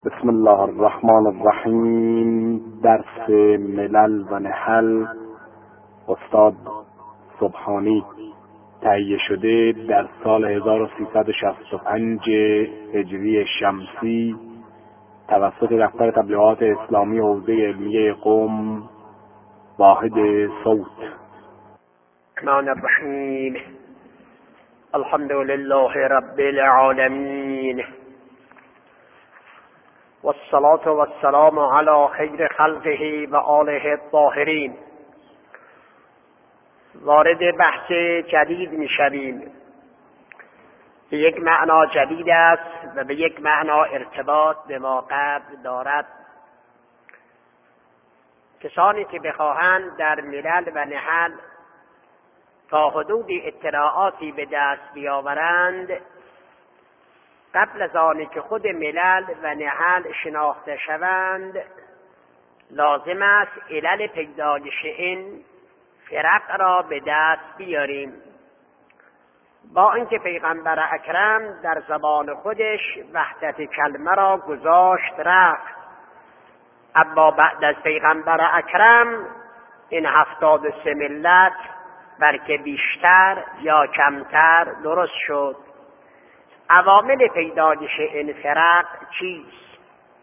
بسم الله الرحمن الرحیم. درس ملل و نحل، استاد سبحانی. تهیه شده در سال 1365 هجری شمسی توسط دفتر تبلیغات اسلامی حوزه علمیه قم، واحد صوت. الرحمن الرحیم. الحمد لله رب العالمین، والصلاة والسلام على خیر خلقه و آله الطاهرین. وارد بحث جدید میشویم. به یک معنا جدید است و به یک معنا ارتباط به ما قبل دارد. کسانی که بخواهند در ملل و نحل تا حدود اطلاعاتی به دست بیاورند، قبل از آنی که خود ملل و نحل شناخته شوند، لازم است علل پیدایش این فرق را به دست بیاریم. با اینکه پیغمبر اکرم در زبان خودش وحدت کلمه را گذاشت رفت، اما بعد از پیغمبر اکرم این 73 ملت بلکه بیشتر یا کمتر درست شد. عوامل پیدایش این فرق چیست؟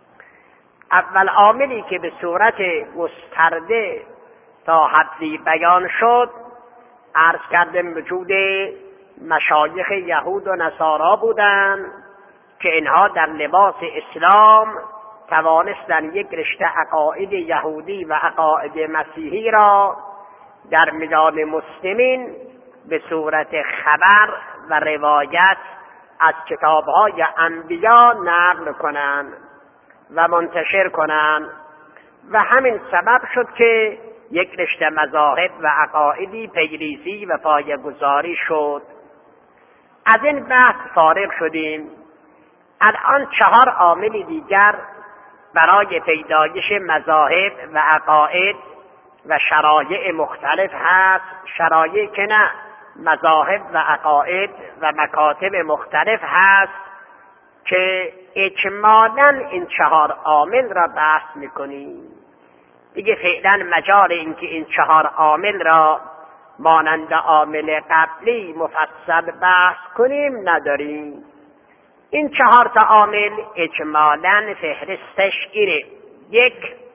اول عاملی که به صورت گسترده تا حدی بیان شد، عرض کردم وجود مشایخ یهود و نصارا بودند که اینها در لباس اسلام توانستند یک رشته عقاید یهودی و عقاید مسیحی را در میدان مسلمین به صورت خبر و روایت از کتاب‌های انبیا نقل کنند و منتشر کنند، و همین سبب شد که یک رشته مذاهب و عقایدی پیریزی و پایه‌گذاری شد. از این بحث فارغ شدیم. الان 4 عامل دیگر برای پیدایش مذاهب و عقاید و شرایع مختلف هست. شرایع که نه، مذاهب و عقاید و مکاتب مختلف هست که اجمالاً این 4 عامل را بحث میکنیم. دیگه فعلا مجال این که این 4 عامل را مانند عامل قبلی مفصل بحث کنیم نداریم. این 4 عامل اجمالاً فهرستش اینه: 1.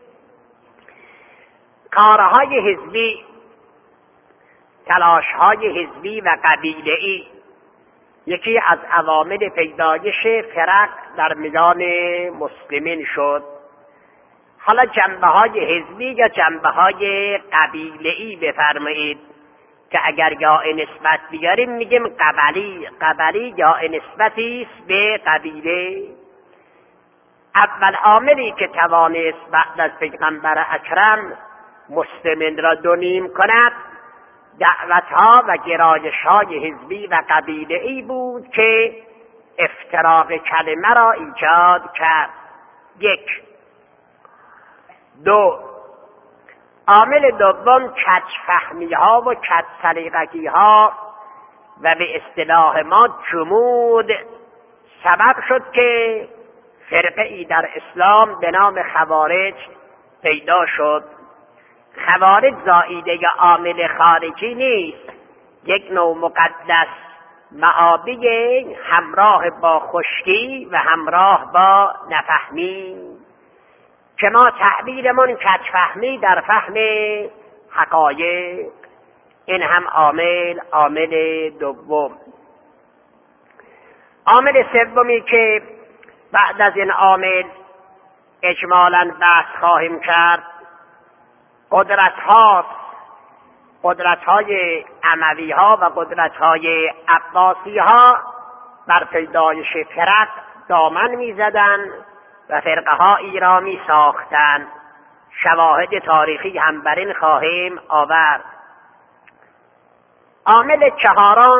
کارهای حزبی، تلاش‌های حزبی و قبیله‌ای یکی از عوامل پیدایش فرق در میدان مسلمین شد. حالا جنبه‌های حزبی یا جنبه‌های قبیله‌ای بفرمایید که اگر یا نسبت بیاریم میگیم قبلی یا نسبتی است به قبیله. اول عاملی که توانست بعد از پیغمبر اکرم مسلمین را 2 نیم کند، دعوتها و گرایش‌های حزبی و قبیله‌ای بود که افتراق کلمه را ایجاد کرد. 1. 2. عامل دوم کج‌فهمی‌ها و کج‌سلیقگی‌ها و به اصطلاح ما جمود سبب شد که فرقه‌ای در اسلام به نام خوارج پیدا شد. خوارج زائیده یا عامل خارجی نیست، یک نوع مقدس معابی همراه با خشکی و همراه با نفهمی که ما تعبیرمون کج‌فهمی در فهم حقایق. این هم عامل دوم. عامل سومی که بعد از این عامل اجمالاً بحث خواهیم کرد، قدرت‌های اموی‌ها و قدرت‌های عباسی‌ها بر پیدایش فرق دامن می‌زدند و فرقه‌هایی را می‌ساختند. شواهد تاریخی هم بر این خواهیم آورد. عامل 4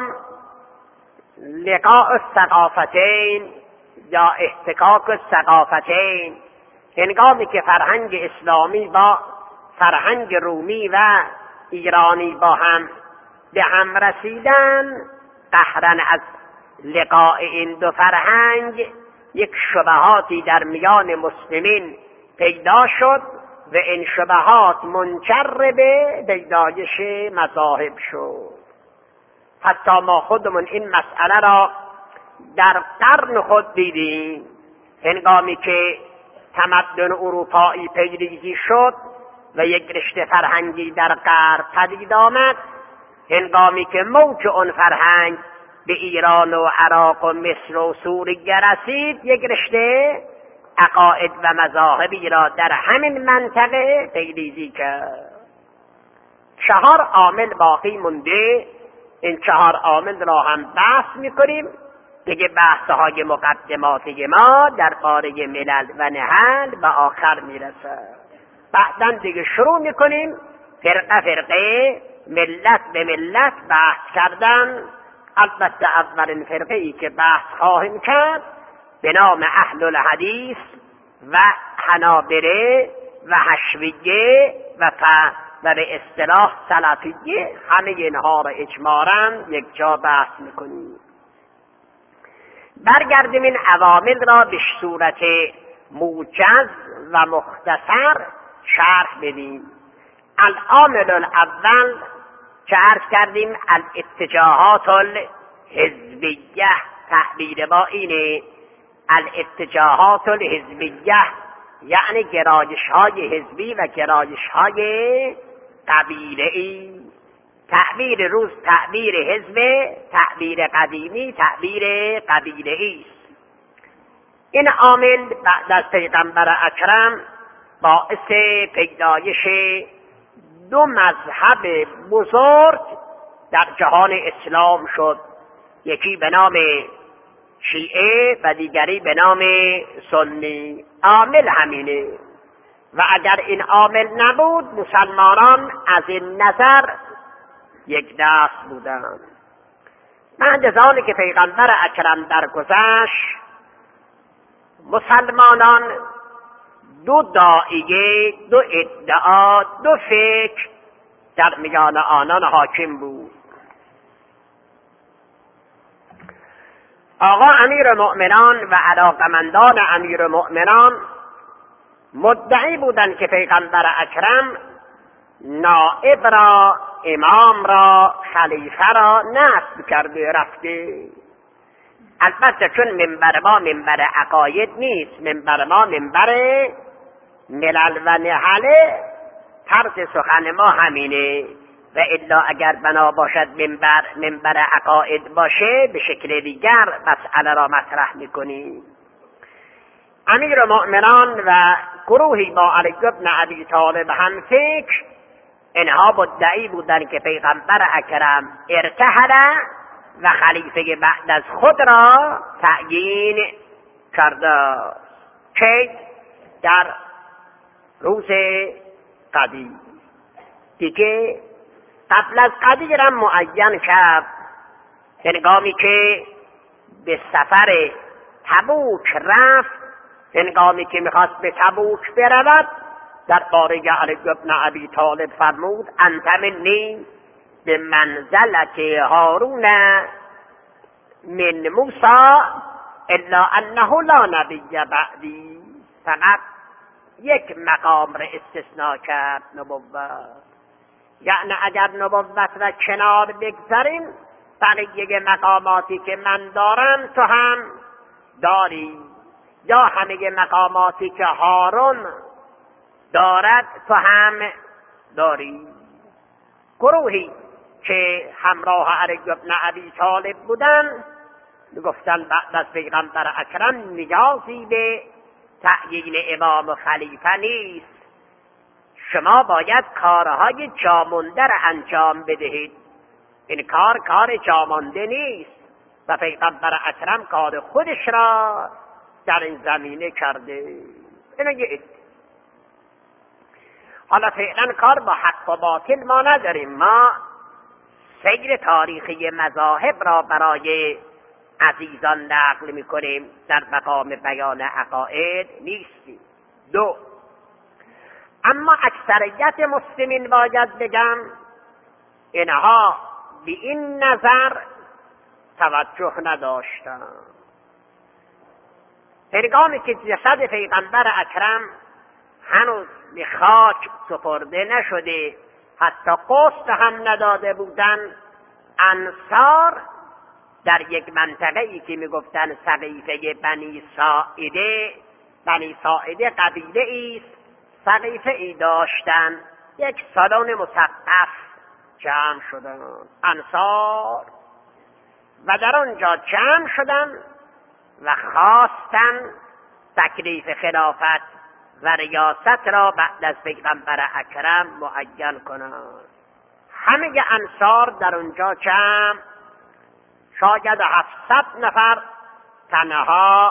لقاء الثقافتین یا احتکاک الثقافتین، هنگامی که فرهنگ اسلامی با فرهنگ رومی و ایرانی با هم به هم رسیدن، قهرن از لقاء این 2 فرهنگ یک شبهاتی در میان مسلمین پیدا شد و این شبهات منجر به پیدایش مذاهب شد. حتی ما خودمون این مسئله را در قرن خود دیدیم. هنگامی که تمدن اروپایی پیریزی شد و یک رشته فرهنگی در غرب پدید آمد، هنگامی که موج آن فرهنگ به ایران و عراق و مصر و سوریه رسید، یک رشته عقاید و مذاهبی را در همین منطقه پیریزی کرد. 4 عامل باقی مونده. این 4 عامل را هم بحث میکنیم. دیگه بحث‌های مقدماتی ما درباره ملل و نهل به آخر میرسد. بعداً دیگه شروع میکنیم فرقه فرقه، ملت به ملت بحث کردن. البته اولین فرقه‌ای که بحث خواهیم کرد به نام اهل الحدیث و حنابله و حشویه و به اصطلاح سلفیه، همه اینها را اجمالاً یک جا بحث میکنیم. برگردیم این عوامل را به صورت موجز و مختصر شرح بدیم. العامل الاول که عرض کردیم الاتجاهات الحزبیه، تعبیر ما اینه. الاتجاهات الحزبیه یعنی گرایش های حزبی و گرایش های قبیله‌ای. تعبیر روز تعبیر حزب، تعبیر قدیمی تعبیر قبیله‌ای است. این عامل بعد از پیغمبر اکرم باعث پیدایش 2 مذهب بزرگ در جهان اسلام شد. یکی به نام شیعه و دیگری به نام سنی. عامل همینه و اگر این عامل نبود مسلمانان از این نظر یک دست بودند. بعد از آنی که پیغمبر اکرم درگذشت، مسلمانان 2 داعیه، 2 ادعا، 2 فکر در میان آنان حاکم بود. آقا امیرالمؤمنان و علاقمندان امیرالمؤمنان مدعی بودند که پیغمبر اکرم نائب را، امام را، خلیفه را نصب کرده رفته. البته چون منبر ما منبر عقاید نیست، منبر ما منبر ملل و نهله، طرز سخن ما همینه. و الا اگر بنا باشد منبر عقاید باشه به شکل دیگر مسئله را مطرح میکنیم. امیرالمؤمنان و گروهی با علی بن ابی طالب هم فکر، اینها مدعی بودند که پیغمبر اکرم ارتحل و خلیفه بعد از خود را تعیین کرده که در روز قدیر. دیگه قبل از قدیر هم معین کرد. هنگامی که به سفر تبوک رفت، هنگامی که میخواست به تبوک برود، در باره علی بن ابی طالب فرمود انت منی به منزلت هارون من موسی الا انه لا نبی بعدی. فقط یک مقام را استثناء کرد، نبوت. یعنی اگر نبوت را کنار بگذاریم، بقیه مقاماتی که من دارم تو هم داری، یا همه مقاماتی که هارون دارد تو هم داری. گروهی که همراه علی بن ابی طالب بودن گفتن بعد از پیغمبر اکرم نیازی به تعیین امام و خلیفه نیست، شما باید کارهای جامانده را انجام بدهید. این کار جامانده نیست و پیغمبر اکرم کار خودش را در این زمینه کرده. اینه حالا فعلا کار با حق و باطل ما نداریم. ما سیر تاریخی مذاهب را برای عزیزان نقل میکنیم، در مقام بیان عقاید نیستیم. 2. اما اکثریت مسلمین باید بگم اینها به این نظر توجه نداشتند. هنگامی که جسد پیغمبر اکرم هنوز به خاک سپرده نشده، حتی غسل هم نداده بودن، انصار در یک منطقه‌ای که میگفتن سقیفه بنی ساعده قبیله است، سقیفه ای داشتن، یک سالن مسقف جمع شدن انصار و در آنجا جمع شدن و خواستن تکلیف خلافت و ریاست را بعد از پیغمبر اکرم معین کنند. همه انصار در اونجا جمع، شاید 700 نفر، تنها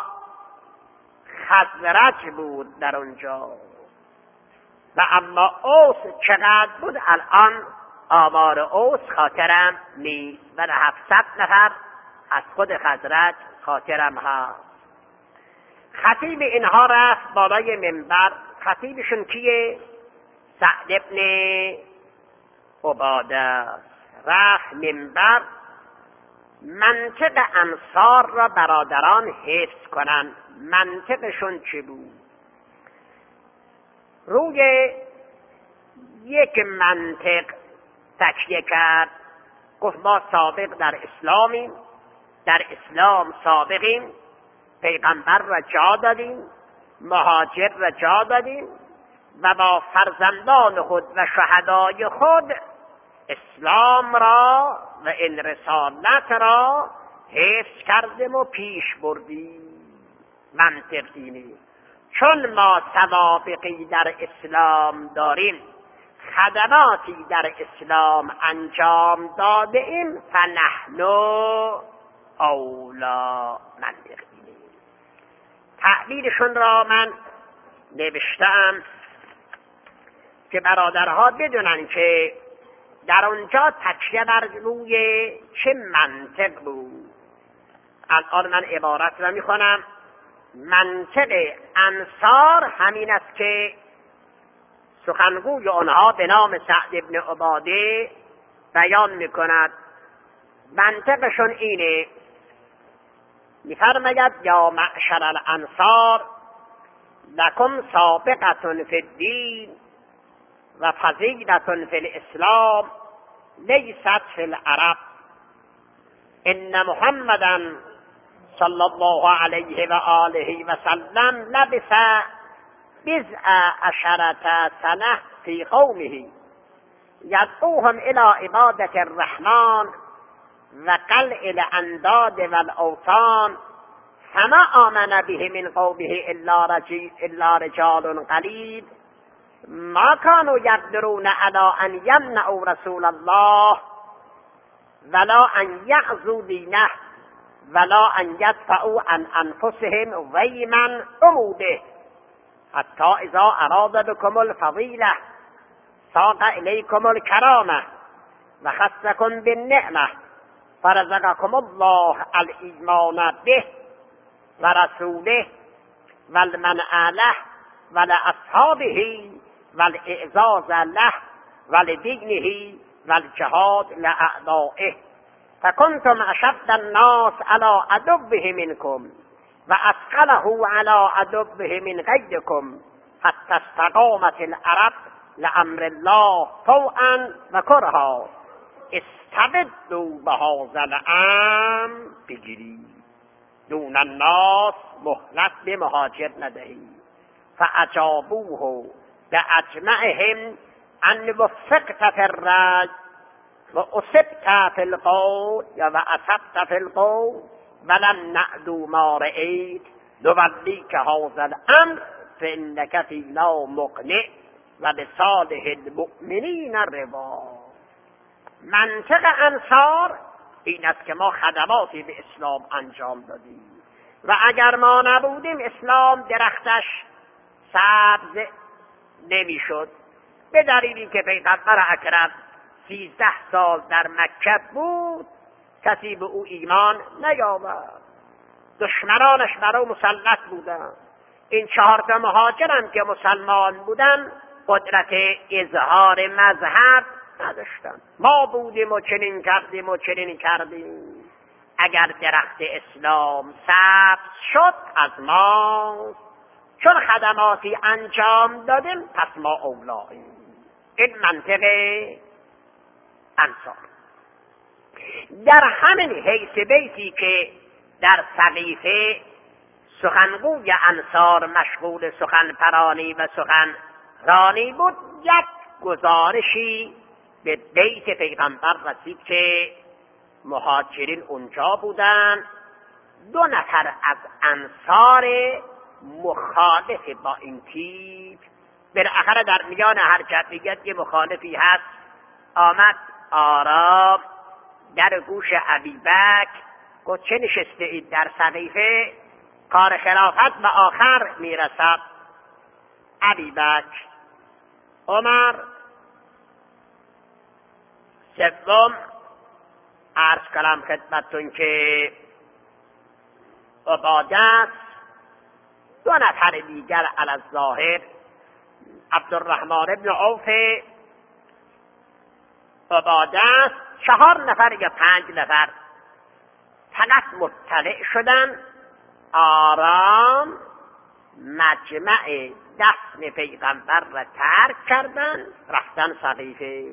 خزرج بود در اونجا. و اما اوس چقدر بود الان آمار اوس خاطرم نیست، ولی 700 نفر از خود خزرج خاطرم هست. خطیب اینها رفت بالای منبر. خطیبشون کیه؟ سعد ابن عباده. رفت منبر منطق انصار را برادران حفظ کنن. منطقشون چی بود؟ روی یک منطق تکیه کرد، گفت ما سابق در اسلامیم، در اسلام سابقیم، پیغمبر را جا دادیم، مهاجر را جا دادیم و با فرزندان خود و شهدای خود اسلام را و این رسالت را حفظ کردیم و پیش بردیم. منطق اینه، چون ما سوابقی در اسلام داریم، خدماتی در اسلام انجام داده ایم، فنحن اولا. منطق اینه. تعبیرشون را من نوشتم که برادرها بدونن که در اونجا تکیه بر روی چه منطق بود. الان من عبارت را میخونم. منطق انصار همین است که سخنگوی آنها به نام سعد ابن عباده بیان میکند. منطقشون اینه، میفرماید یا معشر الانصار لکم سابقة فی الدین و فضیلة فی الاسلام لیست فی العرب. ان محمدا صلی الله علیه و آله و سلم لبث 19 سنة فی قومه یدعوهم الی عبادة الرحمن و قلع الانداد والاوثان فما آمن به من قومه الا رجال قلیل ما كانوا يقدرون على ان يمنعوا رسول الله ولا ان يعزوا دينه ولا ان يدفعوا عن انفسهم ويما عموده حتى اذا اراد بكم الفضيلة ساق اليكم الكرامة وخصكم بالنعمة فرزقكم الله الايمان به ورسوله والمنع له ولأصحابه والاعزاز له ولدينه والجهاد لأعدائه فكنتم أشد الناس على عدوه منكم وأثقله على عدوه من غيركم حتى استقامت العرب لأمر الله طوعا وكرها استبدوا بهذا الأمر بجري دون الناس مهلت به مهاجر ندهی. فاجابوه باجمعهم ان وفقت فی الرأی و اصبت فی القول و اصبت فی القول ولم نعدو ما رأیت نولیک هذا الامر فانک فینا مقنع و بصالح المؤمنین روا. منطق انصار این است که ما خدماتی به اسلام انجام دادیم و اگر ما نبودیم اسلام درختش سبز نمیشد، به دلیلی که پیغمبر اکرم 13 سال در مکه بود، کسی به او ایمان نیاورد، دشمنانش بر او مسلط بودند. این 4 مهاجرم که مسلمان بودن قدرت اظهار مذهب نداشتن. ما بودیم و چنین کردیم و چنین کردیم. اگر درخت اسلام سبز شد از ما، چون خدماتی انجام دادیم پس ما اولاییم. این منطق انصار. در همین حیث بیتی که در سقیفه سخنگوی انصار مشغول سخن پرانی و سخن رانی بود، یک گزارشی به بیت پیغمبر رسید که مهاجرین اونجا بودن. 2 نفر از انصار مخالف با این تیپ، بالاخره در میان هر جمعیت یه مخالفی هست، آمد آرام در گوش ابیبکر گفت چه نشسته اید در سقیفه؟ کار خلافت به آخر میرسد. ابیبکر، عمر، سوم عرض کلام خدمتتون که عباده است، 2 نفر دیگر علی الظاهر عبدالرحمن ابن عوف، عباده است، 4 نفر یا 5 نفر فقط مطلع شدن، آرام مجمع دفن پیغمبر را ترک کردن، رفتن سقیفه.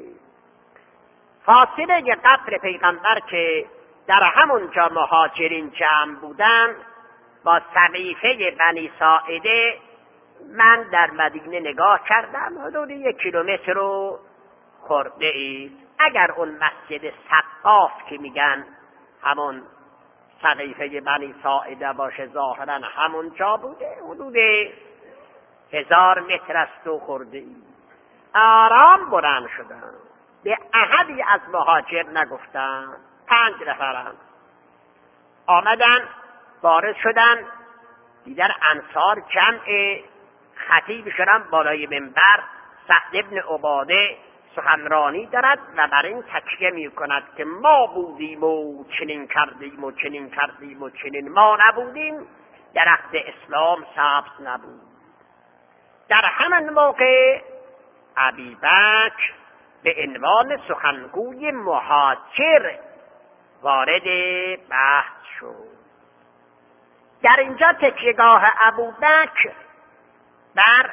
فاصله قبر پیغمبر که در همونجا مهاجرین جمع بودن با سقیفه بنی ساعده، من در مدینه نگاه کردم حدود 1 کیلومتر رو خورده ای. اگر اون مسجد سقاف که میگن همون سقیفه بنی ساعده باشه، ظاهرا همونجا بوده، حدود 1000 متر است و خورده ای. آرام بلند شدن، به احدی از مهاجر نگفتن. 5 نفرن آمدن وارد شدن، دیدن انصار جمع، خطیب شدن بالای منبر، سعد ابن عباده سخنرانی دارد و بر این تکیه می کند که ما بودیم و چنین کردیم و چنین کردیم و چنین، ما نبودیم درخت اسلام سبز نبود. در همان موقع ابیبکر به عنوان سخنگوی مهاجر وارد بحث شد. در اینجا تکیهگاه ابوبکر بر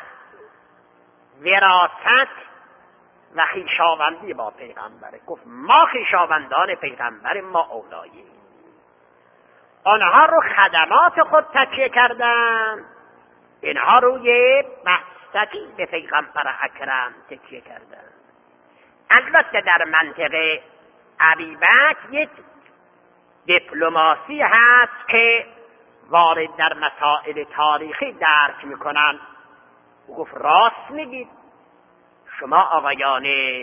وراثت و خویشاوندی با پیغمبره. گفت ما خویشاوندان پیغمبر، ما اولاییم. آنها رو خدمات خود تکیه کردن، اینها روی بستگی به پیغمبر اکرم تکیه کردن. البته در منطقه ابیبکر یک دیپلماسی هست که وارد در مسائل تاریخی درک میکنن. گفت راست میگید، شما آقایان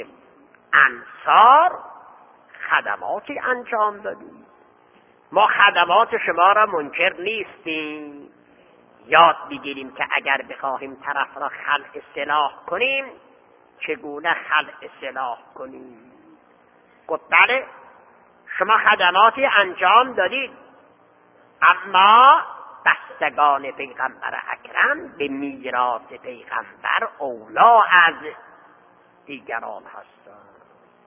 انصار خدماتی انجام دادید، ما خدمات شما را منکر نیستیم. یاد بگیریم که اگر بخواهیم طرف را خلع سلاح کنیم چگونه خلع سلاح کنیم. گفت بله شما خدماتی انجام دادید، اما بستگان پیغمبر اکرم به میراث پیغمبر اولا از دیگران هستند.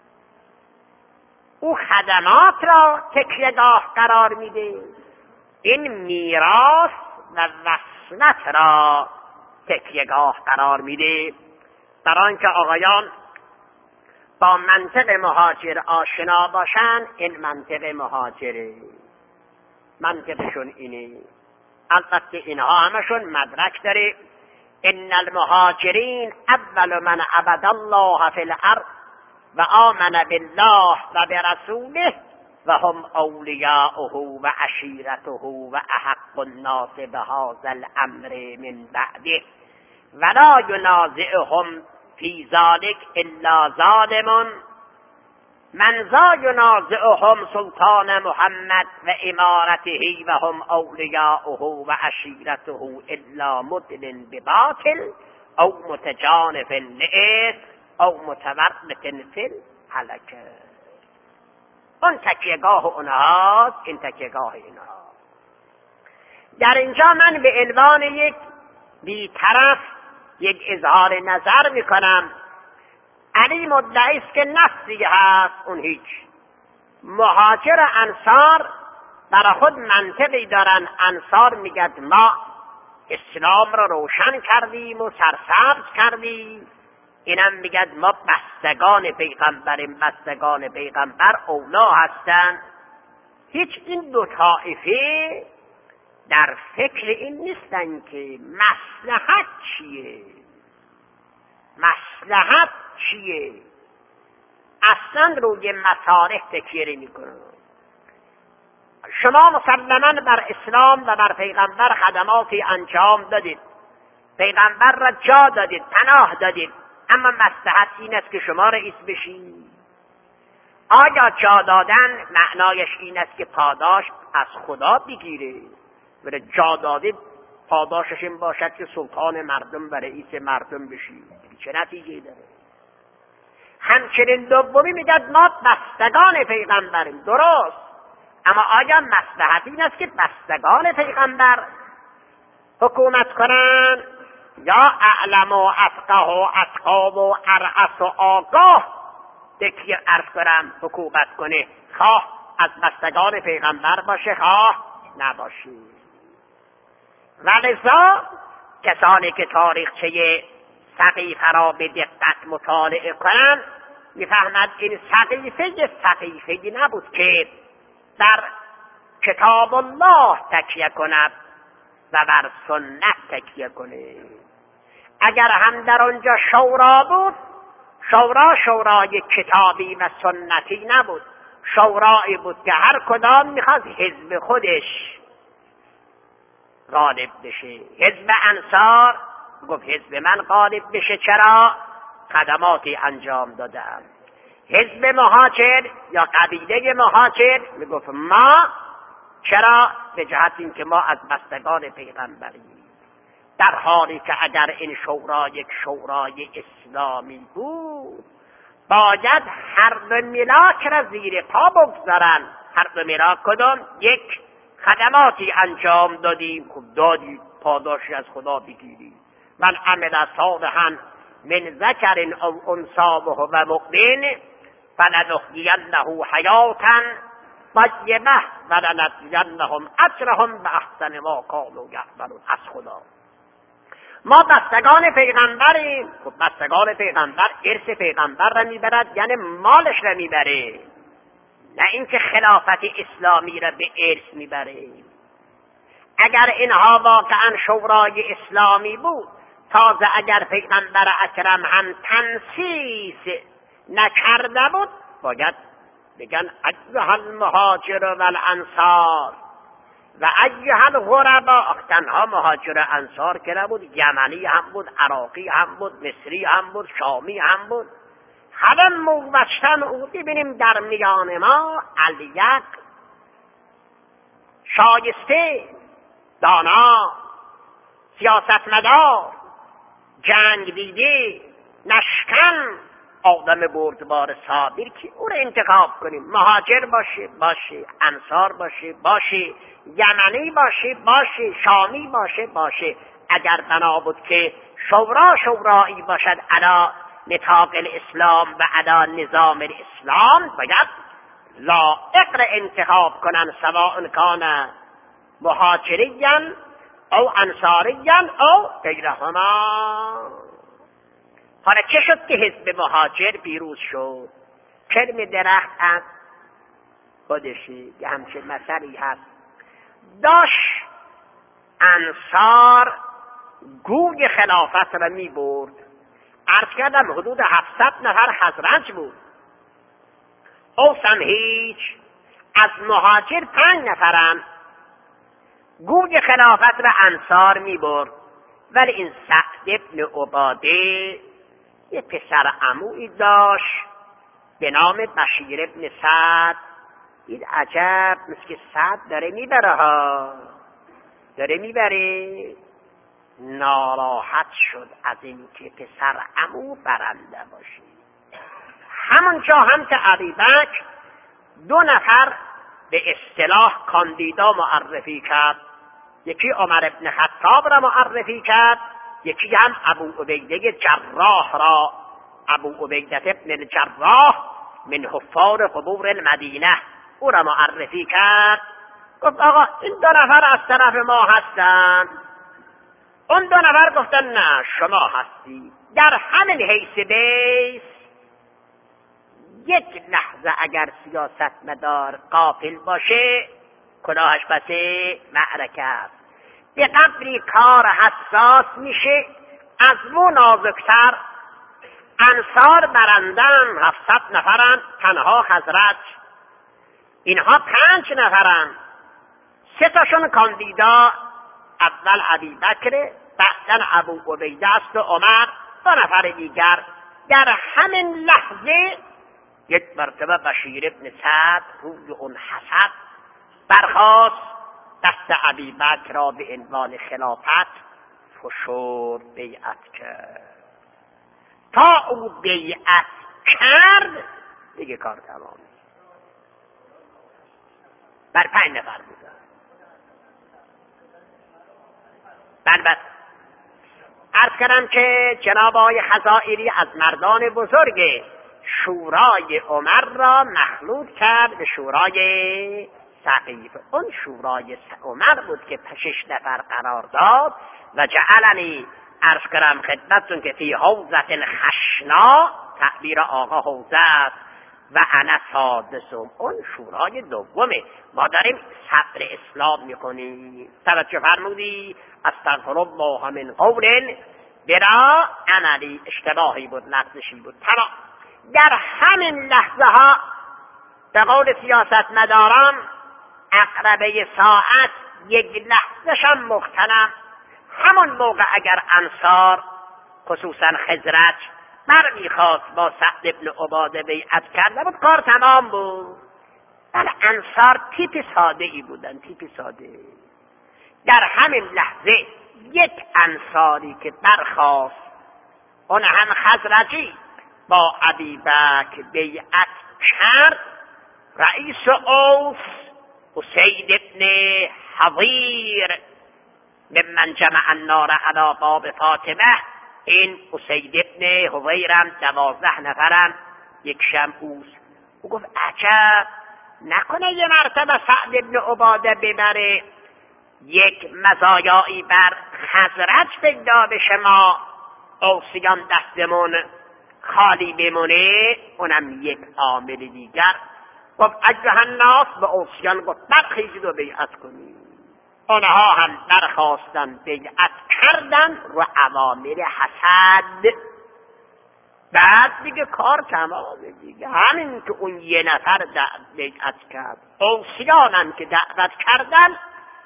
او خدمات را تکیهگاه قرار میده، این میراث و وصلت را تکیهگاه قرار میده. در آنکه آقایان با منطق مهاجر آشنا باشن، این منطق مهاجره، منطقشون اینه. البته اینها همشون مدرک داره. ان المهاجرین اول من عبد الله فی الارض و آمن بالله و برسوله و هم اولیاؤه و عشیرته و احق الناس بهذا الامر من بعده ولا ینازعهم فی ذلک الا ظالم من ذا ینازعهم سلطان محمد و امارته و هم اولیاؤه و عشیرته الا مدل بباطل او متجانف لإثم او متورط فی الهلکه. اون تکیهگاه اونهاست، این تکیهگاه اینها. در اینجا من به عنوان یک بی‌طرف یک اظهار نظر میکنم. علی مدعی است که نفسی هست، اون هیچ. مهاجر انصار برای خود منطقی دارن. انصار میگد ما اسلام را روشن کردیم و سرسبز کردیم، اینم میگد ما بستگان پیغمبریم، بستگان پیغمبر اولا هستن. هیچ این دو طایفه در فکر این نیستن که مصلحت چیه، مصلحت چیه، اصلا روی مصالح تکیه میکنن. شما مسلماً بر اسلام و بر پیغمبر خدماتی انجام دادید، پیغمبر را جا دادید، پناه دادید، اما مصلحت این است که شما رئیس بشید. آیا جا دادن معنایش این است که پاداش از خدا بگیره؟ بره جا دادید پاداشش این باشد که سلطان مردم و رئیس مردم بشید، چه نتیجه‌ای داره؟ همچنین دومی میگد ما بستگان پیغمبریم، درست، اما آیا مصلحت این است که بستگان پیغمبر حکومت کنن یا اعلم و افقه و اتقا و ارعس و آگاه تکیه عرض کنم حکومت کنه، خواه از بستگان پیغمبر باشه خواه نباشه؟ و لذا کسانی که تاریخچه سقیفه را به دقت مطالعه کنند میفهمند این سقیفه نبود که در کتاب الله تکیه کند و بر سنت تکیه کنه. اگر هم در آنجا شورا بود، شورای کتابی و سنتی نبود، شورایی بود که هر کدام میخواست حزب خودش غالب بشه. حزب انصار گفت حزب من غالب بشه، چرا؟ خدماتی انجام دادم. حزب مهاجر یا قبیله مهاجر میگفت ما، چرا؟ به جهت این که ما از بستگان پیغمبریم. در حالی که اگر این شورا یک شورای اسلامی بود، باید هر دو ملاک را زیر پا بگذارن. هر دو ملاک کدام؟ یک، خدماتی انجام دادیم، خب دادی پاداشی از خدا بگیری. من عمل صالحا من ذکر او انثی وهو مؤمن فلنحیینه حیاتا طیبه ولنجزینهم اجرهم باحسن ما کانوا یعملون. از خدا ما بستگان پیغمبریم. خب بستگان پیغمبر ارث پیغمبر را میبرد، یعنی مالش را میبره، نه اینکه خلافت اسلامی را به ارث میبره. اگر اینها واقعا شورای اسلامی بود، تازه اگر پیغمبر اکرم هم تنسیس نکرده بود، باید بگن ایها المهاجر و الانصار و ایها الغربا. تنها مهاجر انصار که نبود، یمنی هم بود، عراقی هم بود، مصری هم بود، شامی هم بود. حالا وجتن او ببینیم در میان ما الیک، شایسته، دانا، سیاستمدار، جنگ دیده، نشکن، آدم بردبار صابر که او را انتخاب کنیم. مهاجر باشه، انصار باشه، یمنی باشه، شامی باشه. اگر بنا بود که شورایی باشد علی نطاق الاسلام و علی نظام الاسلام، باید لائق را انتخاب کنن، سواء کان مهاجریا او انصاریا او غیرهما. حالا چه شد که حزب مهاجر پیروز شد؟ کرم درخت از خودشی، یه همچه مثلی هست. داشت انصار گوی خلافت را می برد. عرض کردم حدود 700 نفر خزرج بود. اوس هم هیچ، از مهاجر 5 نفرن. گوی خلافت را انصار می برد. ولی این سعد ابن عباده یه پسر عمویی داشت به نام بشیر ابن سعد. این عجب، مثل که سعد داره میبره. ناراحت شد از این که پسر عمو برنده باشه. همونجا هم که ابوبکر 2 نفر به اصطلاح کاندیدا معرفی کرد، یکی عمر ابن خطاب را معرفی کرد، یکی هم ابو عبیده جراح را. ابو عبیده ابن الجراح من حفار قبور المدینه او را معرفی کرد. گفت آقا این 2 نفر از طرف ما هستن. اون 2 نفر گفتن نه شما هستی. در همین حیث بیس یک لحظه اگر سیاستمدار غافل باشه کلاهش پس معرکه است. به قدری کار حساس میشه از مو نازکتر. انصار برندن 700 نفرن، تنها حضرت اینها 5 نفرن. 3 تاشون کاندیدا، اول ابی بکر، بعدن ابو عبیده است و عمر، 2 نفر دیگر. در همین لحظه یک مرتبه بشیر ابن سعد روی اون حسد برخاست، دست ابی بکر را به عنوان خلافت فشرد، بیعت کرد. تا او بیعت کرد دیگه کار تمام. بر 5 نفر بودن. بعد عرض کردم که جناب آقای خزائری از مردان بزرگ شورای عمر را مخلوط کرد به شورای ثقیف. اون شورای عمر بود که 6 نفر قرار داد و جعلنی عرض کردم خدمتتون که فی حوزة الخشنا، تعبیر آقا حوزه است، و انا سادسم. اون شورای دومه. ما داریم صدر اسلام میکنیم. توجه فرمودی؟ استغفر الله من قول برا عملی. اشتباهی بود، لفظشی بود. تمام. در همین لحظه ها به قول سیاستمداران عقربه ساعت یک لحظه‌شان مغتنم. همون موقع اگر انصار خصوصا خزرج برمیخواست با سعد ابن عباده بیعت کرده بود کار تمام بود. بله انصار تیپ ساده ای بودن، تیپ ساده. در همین لحظه یک انصاری که برخاست، اون هم خزرجی، با ابی بکر بیعت کرد. رئیس اوس اسید ابن حضیر ممن جمع النار علی باب فاطمه. این اسید ابن حضیرم 12 نفرم، یک شمعوس. او گفت عجب، نکنه یه مرتبه سعد ابن عباده ببره یک مزایایی بر خزرج پیدا بشه، ما اوسیان دستمون خالی بمونه. اونم یک عامل دیگر. گفت ایها الناس، به اوسیان گفت برخیزید و بیعت کنید. آنها هم برخواستن بیعت کردن رو عوامل حسد. بعد دیگه کار تمامه دیگه. همین که اون یه نفر بیعت کرد، اوسیان هم که دعوت کردن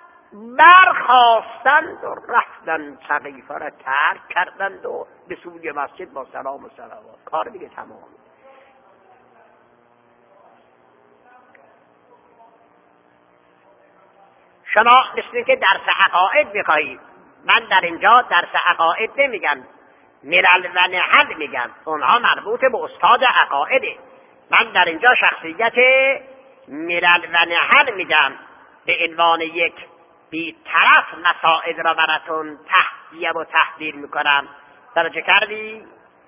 برخواستند و رفتن سقیفه را ترک کردند و به سوی مسجد با سلام و صلوات. کار دیگه تمام. شما مثل که درس عقاید میخواهید، من در اینجا درس عقاید نمیگم، ملل و نحل میگم. اونها مربوط به استاد عقایده. من در اینجا شخصیت ملل و نحل میگم به عنوان یک بی طرف مسائل را براتون تحلیه و تحلیل میکنم. توجه کردی؟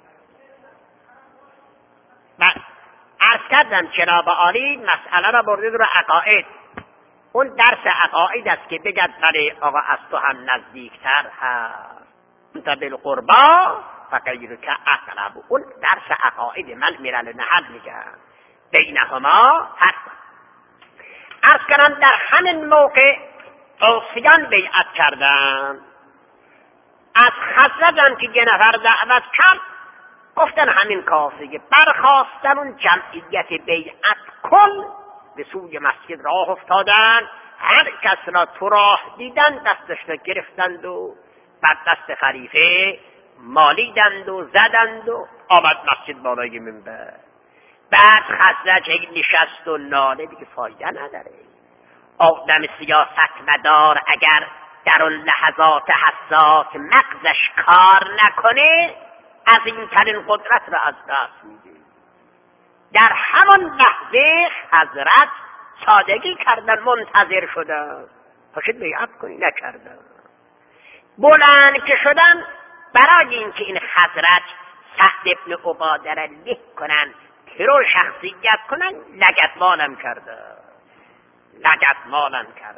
عرض کردم جناب عالی مسئله را بردید رو عقاید. اون درس عقاید است که بگد بله آقا از تو هم نزدیکتر هست، انت بالقربا فغیرک اقرب. اون درس عقاید. من ملل نحل میگم، بینهما فرق. عرض کردم در همین موقع اوسیان بیعت کردن. از خزرج که یه نفر دعوت کرد گفتن همین کافیه. برخواستن اون جمعیت بیعت کن به سوی مسجد راه افتادن. هر کس را تو راه دیدن دستش را گرفتند و بعد دست خلیفه مالیدند و زدند و آمد مسجد بالای منبر. بعد خزرج نشست و ناله. دیگه فایده نداره. آدم سیاستمدار اگر در اون لحظات حساس مغزش کار نکنه از این ترین قدرت را از دست میده. در همان لحظه حضرت سادگی کردن، منتظر شدن. پاشید بیعت کنی، نکردن. بلند که شدن برای اینکه این حضرت سعد ابن عباده را له کنن، ترور شخصیت کنن، لگدمالم کردن. لگدمالم کردن.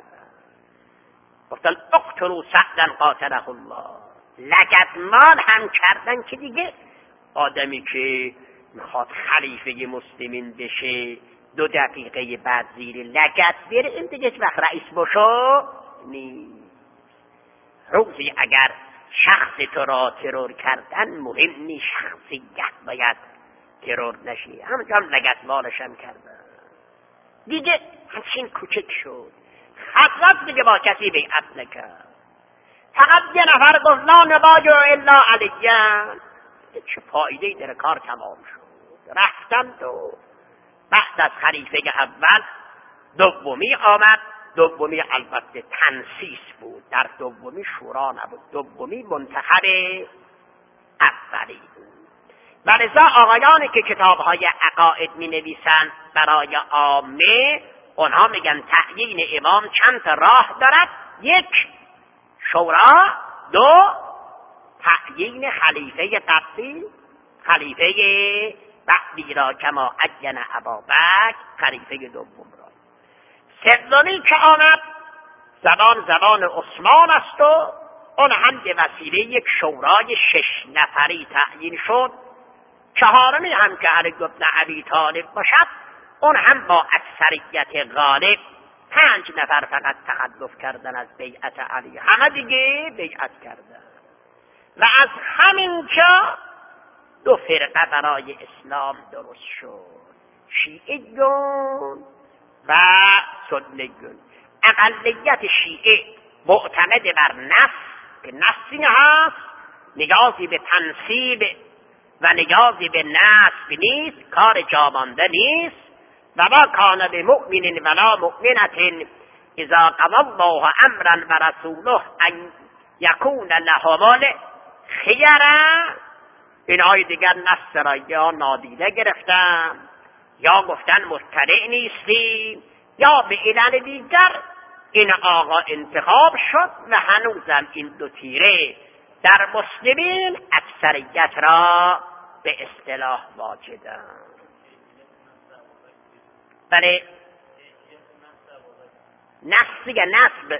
گفتن اقتلوا سعدا قاتله الله. لگدمال هم کردن که دیگه آدمی که میخواد خلیفه مسلمین بشه 2 دقیقه بعد زیر لگد بره، این دیگه هیچ وقت رئیس باشه نیست. روزی اگر شخص تو را ترور کردن مهم نیست، شخصیت باید ترور نشی. همونجا هم لگدمالش هم کردن. دیگه همچین کوچک شد، حضرت دیگه با کسی بیعت نکرد. فقط یه نفر گفت لا نباجع الا علیان. چه فایده‌ای در کار تمام شد. رفتند و بعد از خلیفه اول دومی آمد. دومی البته تنسیس بود، در دومی شورا نبود، دومی منتخب اولی بود. و لذا آقایانی که کتاب‌های عقاید می‌نویسند برای عامه، اونها میگن تعیین امام چند تا راه دارد: 1 شورا، 2 تعیین خلیفه قبلی، خلیفه بعدی را کما عین ابابکر، خلیفه دوم را. سومی که آمد زبان عثمان است و اون هم به وسیله 1 شورای 6 نفری تعیین شد. 4می هم که علی بن ابی طالب باشد، اون هم با اکثریت غالب 5 نفر فقط تخلف کردن از بیعت علی، همه دیگه بیعت کردن. و از همین جا 2 فرقه برای اسلام درست شد: شیعیون و سنیون. اقلیت شیعه معتمد بر نص که نصی هست، نیازی به تنصیب و نیازی به نصب نیست، کار جامانده نیست. و ما کان بمؤمن ولا مؤمنة اذا قضى الله امرا ورسوله ان یکون لهم الخیرة. اینهای دیگر نص را یا نادیده گرفتن یا گفتن مطلع نیستیم یا به علل دیگر این آقا انتخاب شد و هنوزم این 2 تیره در مسلمین اکثریت را به اصطلاح واجدن. بله، نصب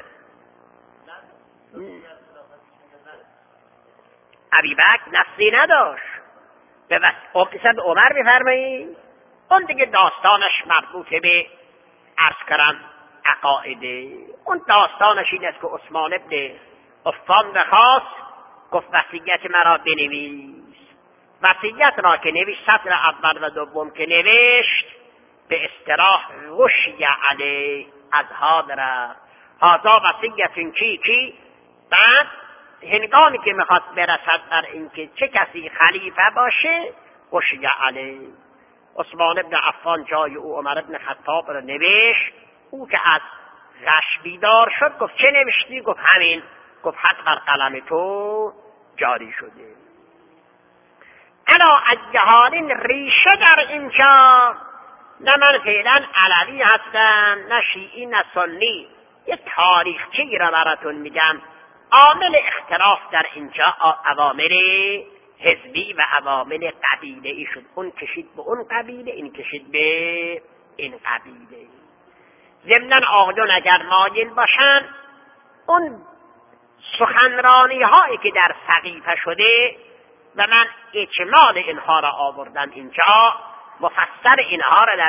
ابی بکر نصی نداشت. به به عمر میفرمایید اون دیگه داستانش مربوط به عرض کردم عقایده. اون داستانش این است که عثمان ابن عفان بخواست، گفت وصیت مرا بنویس. وصیت را که نوشت، سطر اول و دوم که نوشت، به اصطلاح غشی علی از حاضر هذا وصیت کی. بعد هنگامی که میخواد برسد بر اینکه چه کسی خلیفه باشه، غشی علی. عثمان ابن عفان جای او عمر ابن خطاب را نوشت. او که از غش بیدار شد گفت چه نوشتی؟ گفت همین. گفت حد بر قلم تو جاری شده. الا اجهالین ریشه در اینجا، نه من فعلا علوی هستم نه شیعی نه سنی، یه تاریخچه‌ای را براتون میگم. عامل اختلاف در اینجا عوامل حزبی و عوامل قبیله‌ای شد. اون کشید به اون قبیله، این کشید به این قبیله. ضمناً آقایون اگر مایل باشن، اون سخنرانی هایی که در سقیفه شده و من اجمال اینها را آوردم اینجا، مفصل اینها را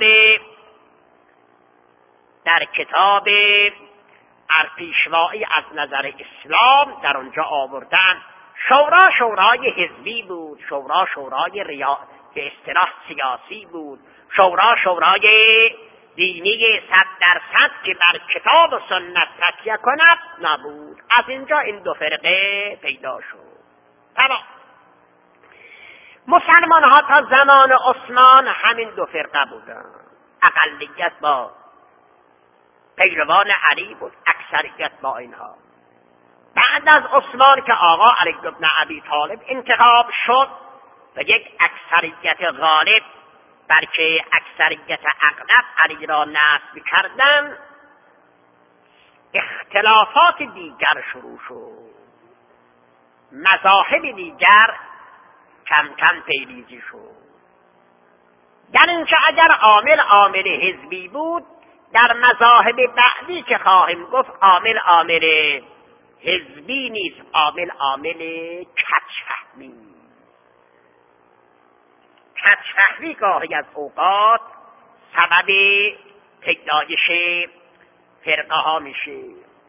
در کتاب پیشوایی از نظر اسلام در اونجا آوردن. شورا شورای حزبی بود، شورا شورای به اصطلاح سیاسی بود، شورا شورای دینی 100% که بر کتاب و سنت تکیه کند نبود. از اینجا این 2 فرقه پیدا شد. تمام. مسلمان ها تا زمان عثمان همین 2 فرقه بودن. اقلیت با پیروان علی بود، اکثریت با اینها. بعد از عثمان که آقا علی بن ابی طالب انتخاب شد و یک اکثریت غالب بلکه اکثریت اغلب علی را نصب کردن، اختلافات دیگر شروع شد. مذاهب دیگر کم کم پیریزی شد. در اینجا اگر عامل حزبی بود، در مذاهب بعدی که خواهیم گفت عامل حزبی نیست، عامل کج‌فهمی. کج‌فهمی گاهی از اوقات سبب پیدایش فرقه ها میشه.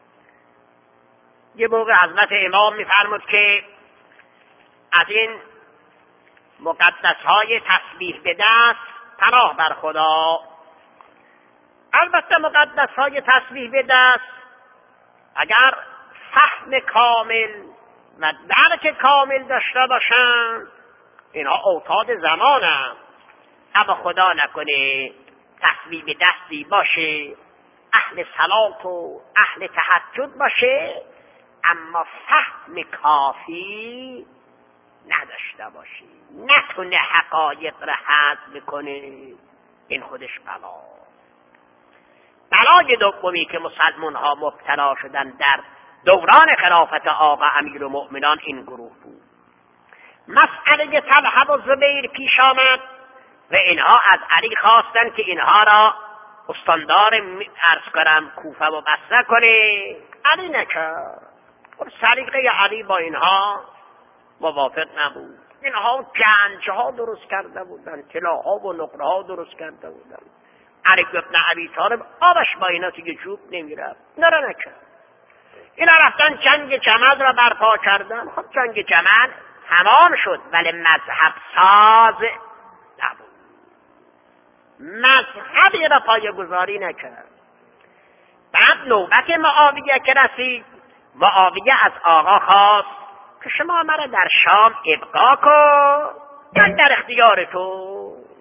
یه موقع حضرت امام میفرمود که از این مقدس های تسبیح به دست پناه بر خدا. البته مقدس های تسبیح به دست اگر فهم کامل و درک کامل داشته باشن اینها اوتاد زمانه، اما خدا نکنه تسبیح به دستی باشه اهل صلات و اهل تهجد باشه اما فهم کافی نداشته باشه، نتونه حقایق را هضم کنه، این خودش بلای دومی که مسلمان ها مبتلا شدن در دوران خلافت آقا امیرالمؤمنان این گروه بود. مسئله طلحه و زبیر پیش آمد و اینها از علی خواستن که اینها را استاندار عرض کنم کوفه و بصره کنه. علی نکرد. سلیقه علی با اینها موافق نبود. اینها گنجها درست کرده بودن، طلاها و نقره‌ها درست کرده بودن. علی ابن ابی طالب آبش با اینا توی جوب نمیرفت. نرا نکرد. اینا رفتن جنگ جمل را برپا کردن. خب جنگ جمل تمام شد ولی مذهب ساز نبود. مذهبی را پایه‌گذاری نکرد. بعد نوبت معاویه که رسید، معاویه از آقا خواست که شما مرا در شام ابقا کن، من در اختیار تو.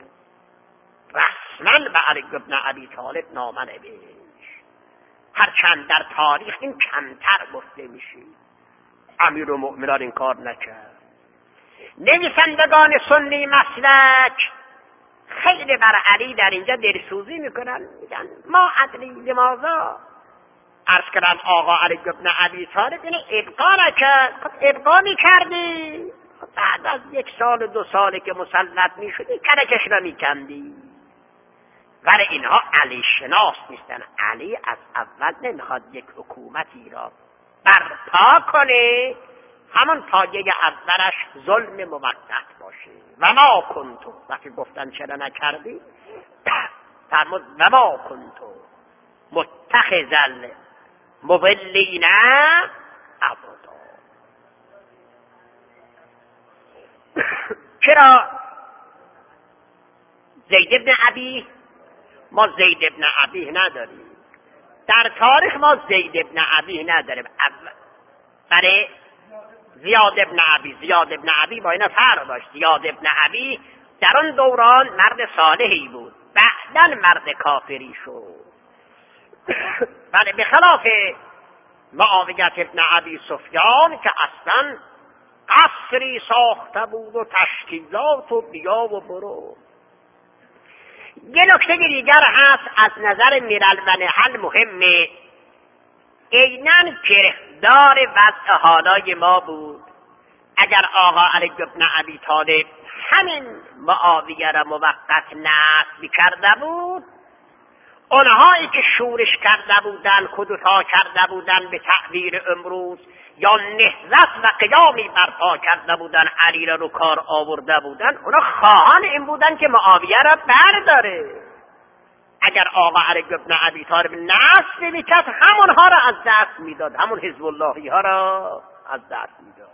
رسما به علی ابن ابی طالب نامه نوشت، هرچند در تاریخ این کمتر گفته میشه. امیرالمؤمنان این کار نکرد. نویسندگان سنی مسلک خیلی بر علی در اینجا دلسوزی میکنن، میگن ما عدلی لماذا عرض کردم آقا علی ابن ابی طالب اینه ابقا نکرد. خب ابقا میکردی بعد از 1 سال 2 ساله که مسلط میشدی کلکش را میکندی. ولی اینها علی شناس نیستن. علی از اول نمیخواد یک حکومتی را برپا کنه، همون پایه اولش ظلم موقت باشه. و ما کنتو، وقتی گفتن چرا نکردی فرمود و ما کنتو متخذ المضلین عضدا. چرا زید ابن ابی؟ ما زید ابن ابی نداریم در تاریخ، ما زید ابن ابی نداریم. برای زیاد ابن ابی با اینا فرق داشت. زیاد ابن ابی در اون دوران مرد صالحی بود، بعداً مرد کافری شد. بله به خلاف معاویه ابن ابی سفیان که اصلا قصری ساخته بود و تشکیلات و بیا و برو. یه نکته دیگر هست از نظر ملل و نحل مهمه، عیناً گرفتار وضع حالای ما بود. اگر آقا علی ابن ابی طالب همین معاویه را موقت نصب کرده بود، اونهایی که شورش کرده بودن، کودتا کرده بودن به تعبیر امروز، یا نهضت و قیامی برپا کرده بودن، علی را رو کار آورده بودن، اونا خواهان این بودن که معاویه را برداره. اگر آقا علی ابن ابی طالب نصب میکرد همونها را از دست میداد، همون حزب اللهی ها را از دست میداد.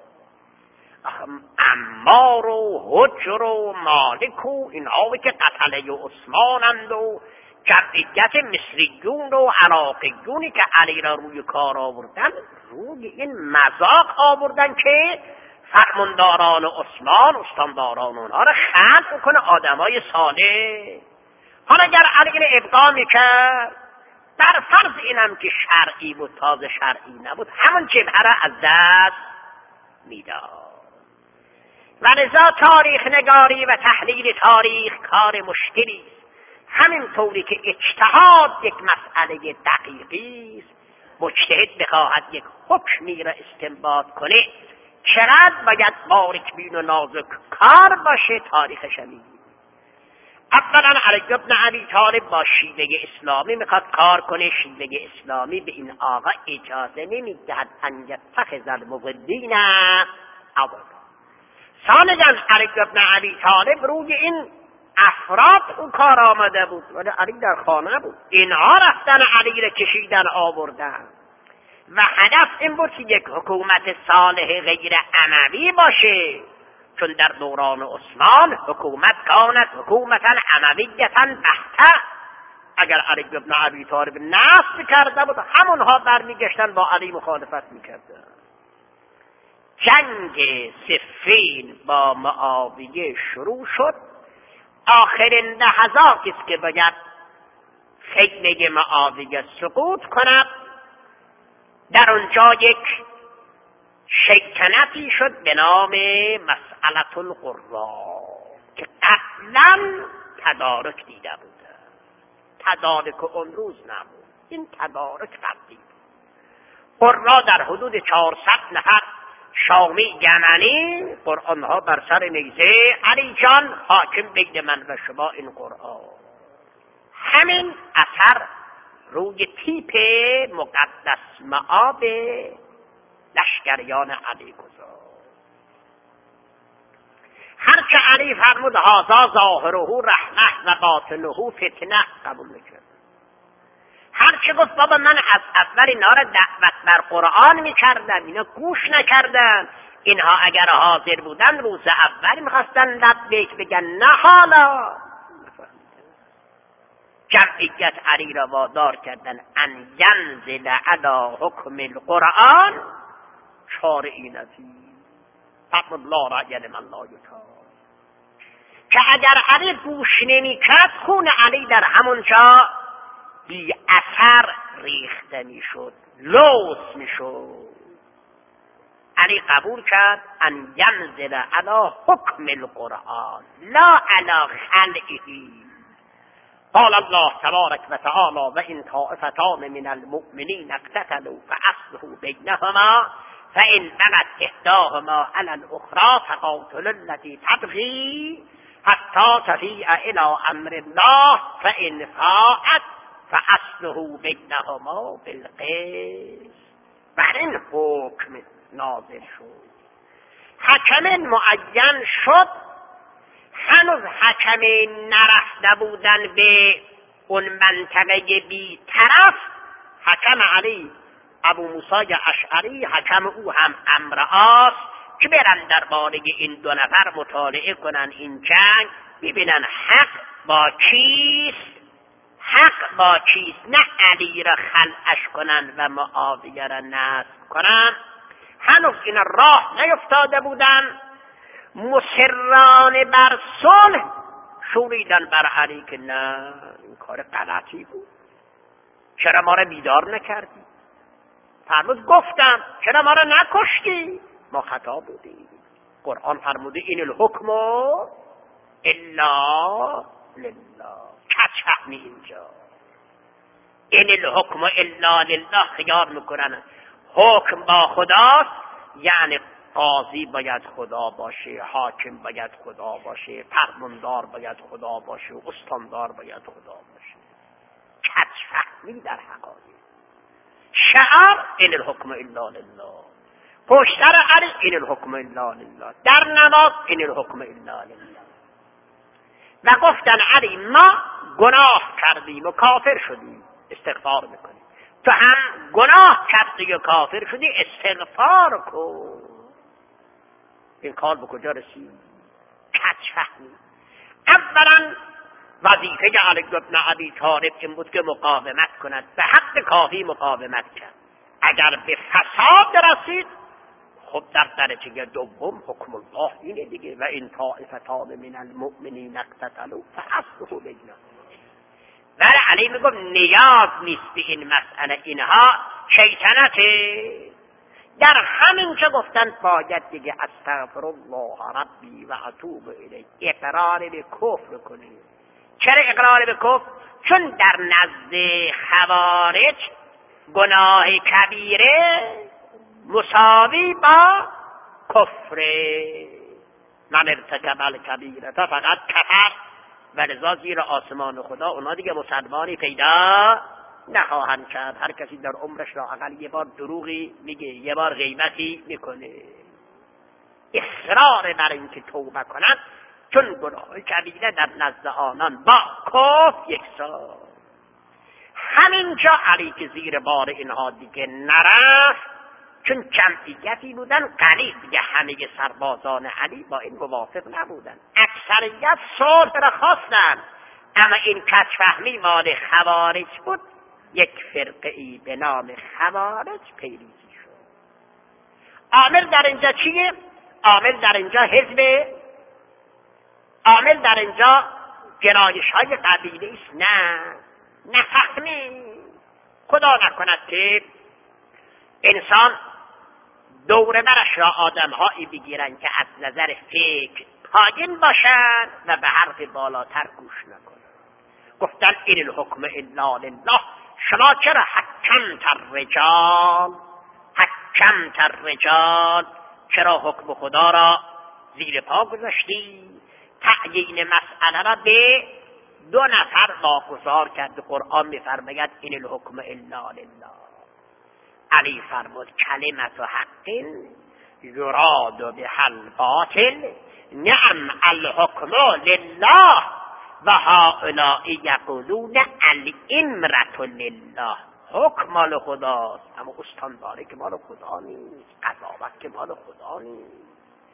عمار و حجر و مالک و اینها که قتله عثمانند و جمعیت مصریون و عراقیونی که علی را روی کار آوردن، روی این مذاق آوردن که فرمانداران عثمان، استانداران اونها را خلق کنه آدمای صالح. حالا اگر علی را ابقا میکرد، در فرض اینم که شرعی بود، تازه شرعی نبود، همون جبهه را از دست میداد. و لذا تاریخ نگاری و تحلیل تاریخ کار مشکلی است. همین طوری که اجتهاد یک مسئله دقیقی است، مجتهد بخواهد یک حکمی را استنباط کنه چقدر باید باریک بین و نازک کار باشه، تاریخش میگه. اولا علی بن ابی طالب با شیوه اسلامی میخواد کار کنه. شیوه اسلامی به این آقا اجازه نمیدهد ان یتخذ المضلین عضدا. ثانیا علی بن ابی طالب روی این افراد اون کار آمده بود، ولی علی در خانه بود. اینها رفتن علی را کشیدن آوردن و هدف این بود که یک حکومت صالح غیر اموی باشه، چون در دوران عثمان حکومت کانت حکومتا امویتا بحته. اگر علی بن ابی طالب نصب کرده بود همونها برمیگشتن با علی مخالفت میکردن. جنگ صفین با معاویه شروع شد. آخرین لحظاتی است که باید خیمه معاویه سقوط کند. در اونجا یک شیطنتی شد به نام مسئله القرا که قبلا تدارک دیده بود. تدارک اون روز نبود، این تدارک قبلی بود. قرا در حدود 400 نفر شامی یمنی، قرآن ها بر سر نیزه، علی جان حاکم بین من و شما این قرآن. همین اثر روی تیپ مقدس معاب لشکریان علی گذاشت. هرچه علی فرمود هذا ظاهره رحمه و باطنه فتنه قبول میکرد. هرچه گفت بابا من از اول اینا را دعوت بر قرآن میکردم، اینا گوش نکردن. اینها اگر حاضر بودن روز اول میخواستن لبیک بگن، نه حالا. جمعیت علی را وادار کردن ان ینزل علی حکم القرآن شارعی نزید فقط لا رأی لمن لا یطاع. که اگر علی گوش نمیکرد خون علی در همونجا بی اثر ریخته میشد، لوث میشد. علی قبول کرد ان ینزل علی حکم القرآن لا علی خلقه. قال الله تبارک و تعالی و این طائفتان من المؤمنین اقتتلوا فاصلحوا بینهما فان بغت احداهما علی الاخرى فقاتلوا التي تبغي حتی تفیء الی امر الله فان فاءت فاصلحوا بینهما بالقسط. بر این حکم نازل شد. حکم معین شد. هنوز حکم نرفته بودن به اون منطقه بی طرف. حکم علی ابو موسی اشعری، حکم او هم عمرو عاص، که برن درباره این دو نفر مطالعه کنن این جنگ، ببینن حق با کیست. حق با چیست، نه علی را خلعش کنن و معاویه را نصب کنن. هنوز این راه نیفتاده بودن. مصران بر صلح شوریدن بر علی که نه، این کار غلطی بود، چرا ما را بیدار نکردی؟ فرمود گفتم چرا ما را نکشتی؟ ما خطا بودیم. قرآن فرموده این الحکم الا لله. کچ فهمی اینجا این الحکم الا لله خیار میکنن. حکم با خداست، یعنی قاضی باید خدا باشه، حاکم باید خدا باشه، فرماندار باید خدا باشه، استاندار باید خدا باشه. کچ فهمی در حقایق. شعار این الحکم الا لله، پشتر علی این الحکم الا لله، در نماز این الحکم الا لله. و گفتن علی ما گناه کردیم و کافر شدیم، استغفار میکنیم. تو هم گناه کردی و کافر شدی، استغفار کن. این کار به کجا رسید؟ کج فهمی. اولا وظیفه علی بن ابی طالب این بود که مقاومت کند، به حد کافی مقاومت کرد. اگر به فساد رسید، خب در درجه دوم حکم الله اینه دیگه، و این طائفتان من المؤمنین اقتتلوا فاصلحوا بینهما. ولی علی میگم نیاز نیست به این مسئله، اینها شیطنته. در همین که گفتن باید دیگه استغفر الله ربی و اتوب الیه، اقرار به کفر کنید. چرا اقرار به کفر؟ چون در نزد خوارج گناه کبیره مساوی با کفر. من ارتکب الکبیره فقط کفر و لذا زیر آسمان خدا اونا دیگه مسلمانی پیدا نخواهند کرد. هر کسی در عمرش لااقل یه بار دروغی میگه، یه بار غیبتی میکنه، اصرار بر اینکه توبه کنند، چون گناه کبیره در نزد آنان با کفر یکسان. همینجا علی که زیر بار اینها دیگه نرفت، چون جمعیتی بودن قلیل دیگه، همه سربازان علی با این موافق نبودن، اکثریت صلح را خواستن، اما این کچفهمی مال خوارج بود. یک فرقه‌ای به نام خوارج پیریزی شد. عامل در اینجا چیه؟ عامل در اینجا حزب، عامل در اینجا گرایش‌های قبیله است. نه نفهمی. خدا نکند که انسان دور برش را آدم‌هایی بگیرن که از نظر فکر پایین باشن و به حرف بالاتر گوش نکنن. گفتن این الحکم الا لله. شما چرا حکمت الرجال، چرا حکم خدا را زیر پا گذاشتی؟ تعیین مسئله را به 2 نفر واگذار کرد. قرآن می‌فرماید این الحکم الا لله. علی فرمود کلمت حق یراد بها الباطل، نعم الحکم لله و هؤلاء یقولون الامرة لله. حکم مال خداست، اما استانداری که مال خدا نیست، قضاوت که مال خدا نیست.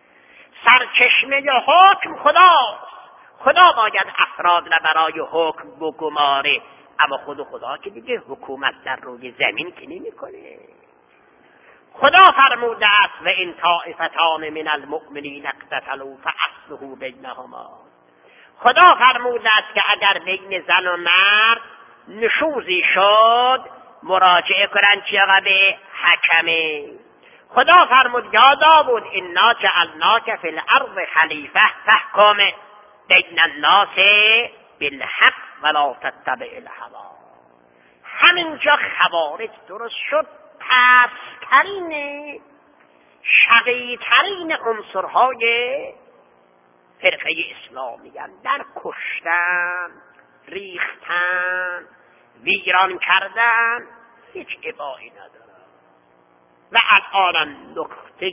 سرچشمه حکم خداست. خدا باید افراد را برای حکم بگماره، اما خدا که دیگه حکومت در روی زمین که نمی‌کنه. خدا فرموده است و این طائفتان من المؤمنین اقتتلوا فاصلحوا بینهما. خدا فرموده است که اگر بین زن و مرد نشوزی شد، مراجعه کنند چرا به حکمه. خدا فرمود یا داوود انا جعلناک فی الارض خلیفه فاحکم بین الناس بالحق ولا تتبع الهوا. همینجا خوارج درست شد. پست‌ترین، شقی‌ترین عنصرهای فرقه اسلامی در کشتن، ریختن، ویران کردن، هیچ ابایی ندارن. و الان نطفه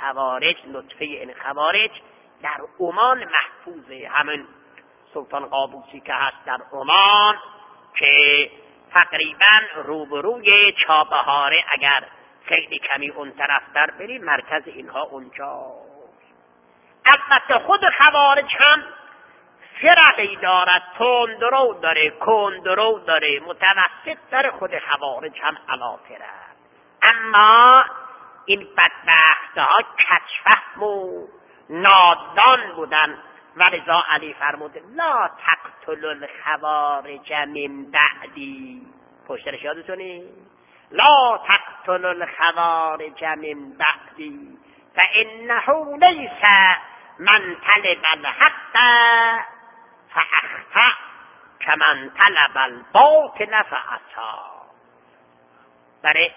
این خوارج در عمان محفوظه. همین سلطان قابوسی که هست در عمان که تقریبا روبروی چابهاره، اگر خیلی کمی اون طرف در بری، مرکز اینها اونجاست. البته خود خوارج هم فرقی دارد، تندرو داره، کندرو داره، متوسط داره. خود خوارج هم علافره. اما این بدبخت‌ها کچفهم و نادان بودن و لذا علی فرمود لا تقتلوا الخوارج من بعدی. پشترش یادتونه؟ لا تقتلوا الخوارج من بعدی فانه لیس من طلب الحق فاخطأ كمن طلب الباطل فاعطى. برای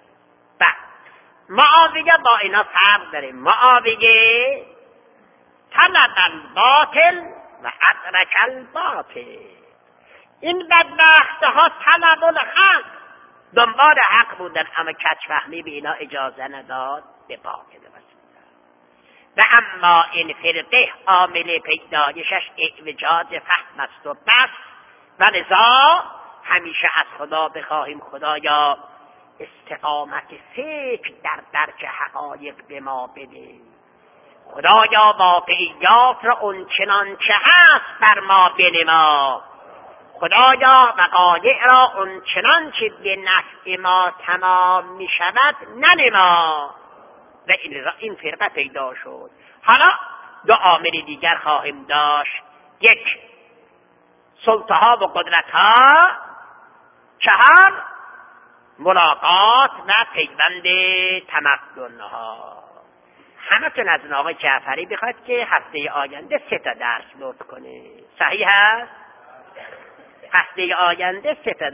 معاویه با اینا فرق داره. معاویه طلب الباطل و ادرک الباطل. این بدبختها طلب الحق، دنبال حق بودن، اما کچفهمی به اینا اجازه نداد به باطل رسیدن. و اما این فرقه عامل پیدایشش اعوجاج فهم است و بس. و لذا همیشه از خدا بخواهیم خدایا استقامت فکر در درک حقایق به ما بده. خدایا واقعیات را اون چنان چه هست بر ما بنما. خدایا وقایع را اون چنان چه به نفع ما تمام می شود ننما. و این فرقه پیدا شد. حالا 2 عامل دیگر خواهیم داشت. 1 سلطه‌ها و قدرت‌ها. 4 ملاقات و پیوند تمدن‌ها. همتون از آقای جعفری بخواد که هفته آینده 3 تا درس نوت کنه. صحیح هست؟ هفته آینده 3 تا